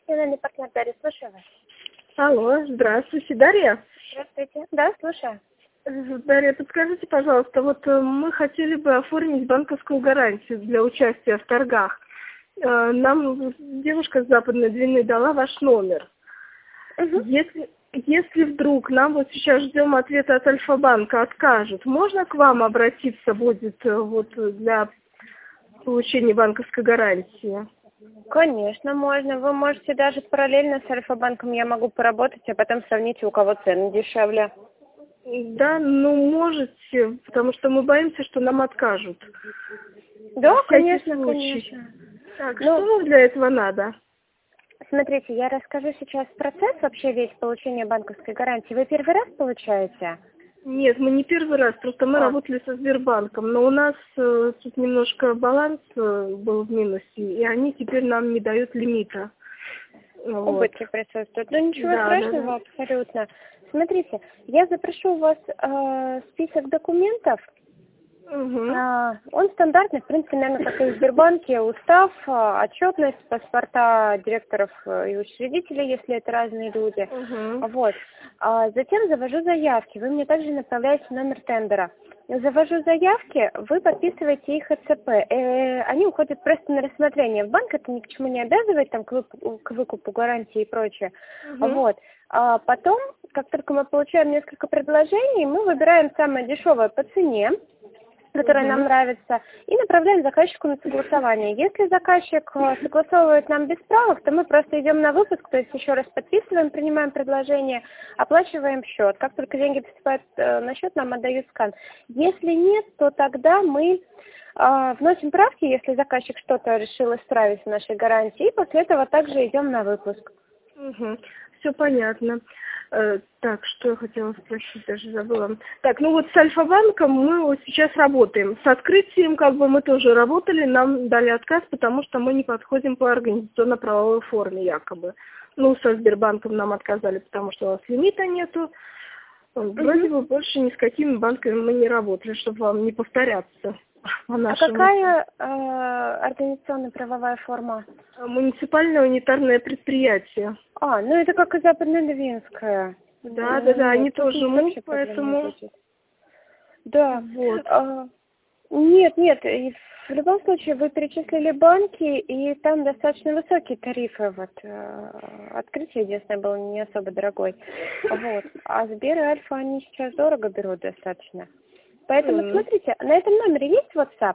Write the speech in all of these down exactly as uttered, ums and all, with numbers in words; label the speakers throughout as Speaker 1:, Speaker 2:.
Speaker 1: профессиональный партнер Дарья, слушаю вас.
Speaker 2: Алло, здравствуйте, Дарья.
Speaker 1: Здравствуйте. Да, слушаю.
Speaker 2: Дарья, подскажите, пожалуйста, вот э, мы хотели бы оформить банковскую гарантию для участия в торгах. Э, Нам девушка с Западной Двины дала ваш номер.
Speaker 1: Угу.
Speaker 2: Если, если вдруг нам вот сейчас ждем ответа от Альфа-банка, откажут, можно к вам обратиться будет э, вот для получения банковской гарантии?
Speaker 1: Конечно, можно. Вы можете даже параллельно с Альфа-банком, я могу поработать, а потом сравните, у кого цены дешевле.
Speaker 2: Да, ну можете, потому что мы боимся, что нам откажут.
Speaker 1: Да,
Speaker 2: На всякий
Speaker 1: конечно,
Speaker 2: случай.
Speaker 1: конечно.
Speaker 2: Так,
Speaker 1: Ну,
Speaker 2: что вам для этого надо?
Speaker 1: Смотрите, я расскажу сейчас процесс вообще весь получения банковской гарантии. Вы первый раз получаете?
Speaker 2: Нет, мы не первый раз, просто мы
Speaker 1: А.
Speaker 2: работали со Сбербанком, но у нас э, тут немножко баланс э, был в минусе, и они теперь нам не дают лимита. Вот.
Speaker 1: Убытки присутствуют. Ну ничего
Speaker 2: Да,
Speaker 1: страшного,
Speaker 2: да, да.
Speaker 1: абсолютно. Смотрите, я запрошу у вас э, список документов.
Speaker 2: Угу.
Speaker 1: А, он стандартный, в принципе, наверное, как и в Сбербанке, устав, а, отчетность, паспорта директоров и учредителей, если это разные люди.
Speaker 2: Угу.
Speaker 1: Вот. А затем завожу заявки. Вы мне также направляете номер тендера. Завожу заявки, вы подписываете их ЭЦП. Э, они уходят просто на рассмотрение. В банк это ни к чему не обязывает, там, к выкупу, к выкупу гарантии и прочее.
Speaker 2: Угу.
Speaker 1: Вот. А потом, как только мы получаем несколько предложений, мы выбираем самое дешевое по цене, которая
Speaker 2: Угу.
Speaker 1: нам нравится, и направляем заказчику на согласование. Если заказчик согласовывает нам без правок, то мы просто идем на выпуск, то есть еще раз подписываем, принимаем предложение, оплачиваем счет. Как только деньги поступают на счет, нам отдают скан. Если нет, то тогда мы э, вносим правки, если заказчик что-то решил исправить в нашей гарантии, и после этого также идем на выпуск.
Speaker 2: Угу. Все понятно. Э, так, что я хотела спросить, даже забыла. Так, ну вот с Альфа-банком мы вот сейчас работаем. С открытием как бы мы тоже работали, нам дали отказ, потому что мы не подходим по организационно-правовой форме якобы. Ну, со Сбербанком нам отказали, потому что у нас лимита нету. Вроде бы больше ни с какими банками мы не работали, чтобы вам не повторяться.
Speaker 1: А какая э, организационно-правовая форма?
Speaker 2: Муниципальное унитарное предприятие.
Speaker 1: А, ну это как и Западно-Двинская.
Speaker 2: Да, да, да, они
Speaker 1: Нет,
Speaker 2: тоже мы,
Speaker 1: вообще
Speaker 2: поэтому...
Speaker 1: Да.
Speaker 2: Вот.
Speaker 1: А, нет, нет, и в любом случае вы перечислили банки, и там достаточно высокие тарифы. Вот, э, открытие, единственное, было не особо дорогой. Вот. А Сбер и Альфа, они сейчас дорого берут достаточно. Поэтому,
Speaker 2: Mm.
Speaker 1: смотрите, на этом номере есть WhatsApp?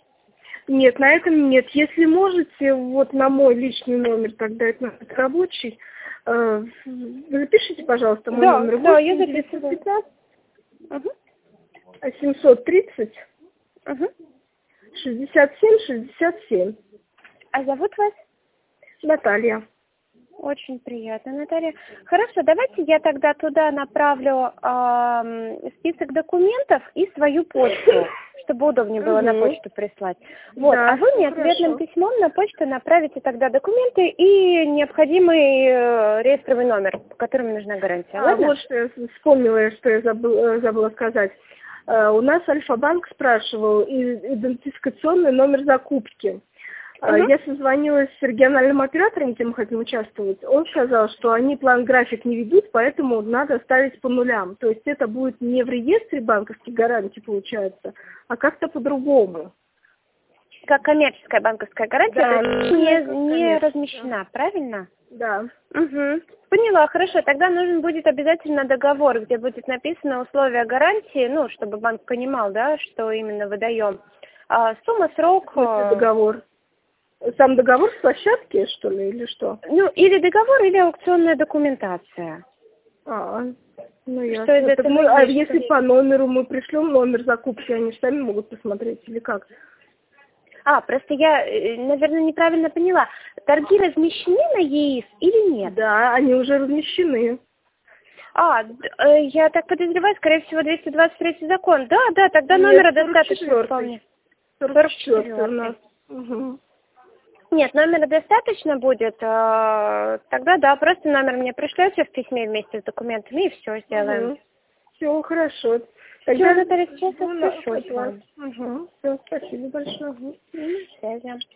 Speaker 2: Нет, на этом нет. Если можете, вот на мой личный номер, тогда это рабочий, э, запишите, пожалуйста, мой
Speaker 1: Да,
Speaker 2: номер.
Speaker 1: да, я записываю. Угу.
Speaker 2: семьсот тридцать
Speaker 1: Угу.
Speaker 2: шестьдесят семь шестьдесят семь.
Speaker 1: А зовут вас?
Speaker 2: Наталья.
Speaker 1: Очень приятно, Наталья. Хорошо, давайте я тогда туда направлю э, список документов и свою почту, чтобы удобнее было на почту прислать. Вот,
Speaker 2: Да,
Speaker 1: а вы мне ответным
Speaker 2: хорошо.
Speaker 1: письмом на почту направите тогда документы и необходимый э, реестровый номер, по которому нужна гарантия.
Speaker 2: А,
Speaker 1: Ладно?
Speaker 2: вот что я вспомнила, что я забыла, забыла сказать. Uh, у нас Альфа-банк спрашивал и- идентификационный номер закупки. Uh,
Speaker 1: Угу.
Speaker 2: Я созвонилась с региональным оператором, где мы хотим участвовать. Он сказал, что они план-график не ведут, поэтому надо ставить по нулям. То есть это будет не в реестре банковских гарантий, получается, а как-то по-другому.
Speaker 1: Как коммерческая банковская гарантия,
Speaker 2: Да,
Speaker 1: то есть не,
Speaker 2: как
Speaker 1: не
Speaker 2: коммерческая.
Speaker 1: размещена, правильно?
Speaker 2: Да.
Speaker 1: Угу. Поняла, хорошо. Тогда нужен будет обязательно договор, где будет написано условия гарантии, ну, чтобы банк понимал, да, что именно выдаем. А, сумма, срок.
Speaker 2: Это договор. Сам договор с площадки, что ли, или что?
Speaker 1: Ну, или договор, или аукционная документация.
Speaker 2: А, ну ясно.
Speaker 1: Что из
Speaker 2: Так
Speaker 1: этого
Speaker 2: мы, а
Speaker 1: есть,
Speaker 2: если
Speaker 1: что...
Speaker 2: по номеру мы пришлем номер закупки, они же сами могут посмотреть или как?
Speaker 1: А, просто я, наверное, неправильно поняла. Торги размещены на ЕИС или нет?
Speaker 2: Да, они уже размещены.
Speaker 1: А, э, я так подозреваю, скорее всего, двести двадцать третий закон. Да, да, тогда
Speaker 2: Нет,
Speaker 1: номера
Speaker 2: сорок
Speaker 1: достаточно
Speaker 2: четвёртый.
Speaker 1: вполне.
Speaker 2: сорок четвёртый у нас. Угу.
Speaker 1: Нет, номера достаточно будет. э, Тогда да, просто номер мне пришлете в письме вместе с документами и все сделаем.
Speaker 2: Угу. Все, хорошо.
Speaker 1: Все,
Speaker 2: Тогда
Speaker 1: Наталья, сейчас
Speaker 2: жду на-
Speaker 1: отпишусь
Speaker 2: от вас.
Speaker 1: вам.
Speaker 2: Угу. Все, спасибо большое. Угу.
Speaker 1: До связи.